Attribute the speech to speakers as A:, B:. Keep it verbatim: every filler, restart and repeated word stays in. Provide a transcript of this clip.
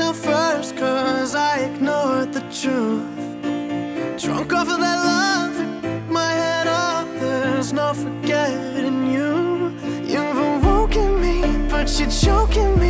A: myself first, cause I ignored the truth. Drunk off of that love, pick my head up, there's no forgetting you. You've awoken me, but you're choking me.